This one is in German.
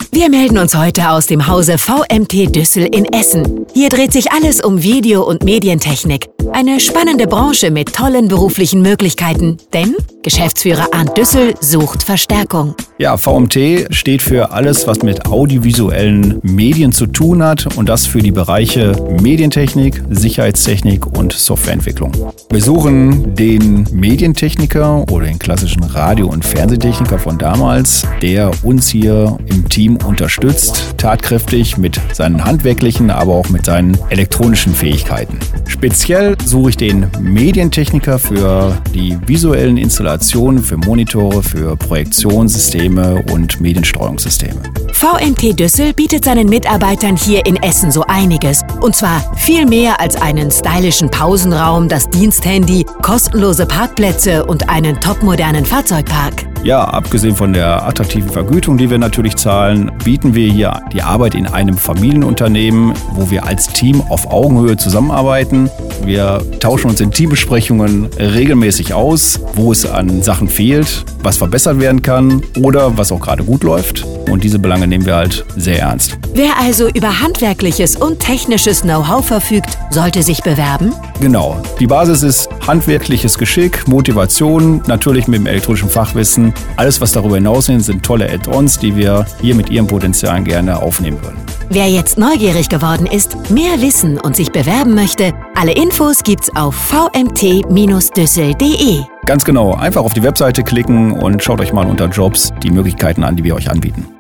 Wir melden uns heute aus dem Hause VMT Düssel in Essen. Hier dreht sich alles um Video- und Medientechnik. Eine spannende Branche mit tollen beruflichen Möglichkeiten. Denn Geschäftsführer Arndt Düssel sucht Verstärkung. Ja, VMT steht für alles, was mit audiovisuellen Medien zu tun hat und das für die Bereiche Medientechnik, Sicherheitstechnik und Softwareentwicklung. Wir suchen den Medientechniker oder den klassischen Radio- und Fernsehtechniker von damals, der uns hier im Team unterstützt, tatkräftig mit seinen handwerklichen, aber auch mit seinen elektronischen Fähigkeiten. Speziell suche ich den Medientechniker für die visuellen Installationen, für Monitore, für Projektionssysteme und Mediensteuerungssysteme. VMT Düssel bietet seinen Mitarbeitern hier in Essen so einiges. Und zwar viel mehr als einen stylischen Pausenraum, das Diensthandy, kostenlose Parkplätze und einen topmodernen Fahrzeugpark. Ja, abgesehen von der attraktiven Vergütung, die wir natürlich zahlen, bieten wir hier die Arbeit in einem Familienunternehmen, wo wir als Team auf Augenhöhe zusammenarbeiten. Wir tauschen uns in Teambesprechungen regelmäßig aus, wo es an Sachen fehlt, was verbessert werden kann oder was auch gerade gut läuft. Und diese Belange nehmen wir halt sehr ernst. Wer also über handwerkliches und technisches Know-how verfügt, sollte sich bewerben? Genau. Die Basis ist handwerkliches Geschick, Motivation, natürlich mit dem elektronischen Fachwissen. Alles, was darüber hinaus sind tolle Add-ons, die wir hier mit Ihrem Potenzial gerne aufnehmen würden. Wer jetzt neugierig geworden ist, mehr wissen und sich bewerben möchte, alle Infos gibt's auf vmt-düssel.de. Ganz genau. Einfach auf die Webseite klicken und schaut euch mal unter Jobs die Möglichkeiten an, die wir euch anbieten.